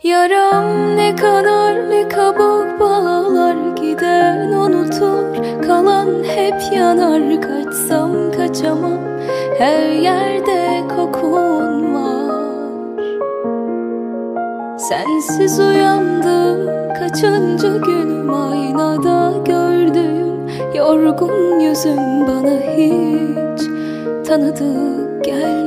Yaram ne kadar ne kabuk bağlar, giden unutur, kalan hep yanar. Kaçsam kaçamam, her yerde kokun var. Sensiz uyandım, kaçıncı günüm, aynada gördüğüm yorgun yüzün bana hiç tanıdık gelmedi.